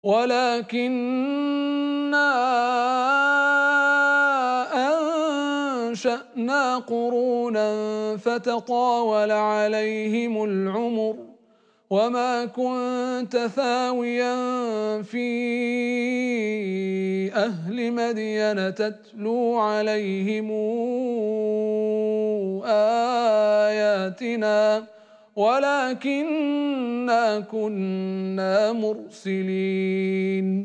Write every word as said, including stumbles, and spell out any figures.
ولكنّا أنشأنا قرونا فتطاول عليهم العمر وما كنت ثاويا في أهل مدين تتلو عليهم آياتنا ولكنّا كنا مرسلين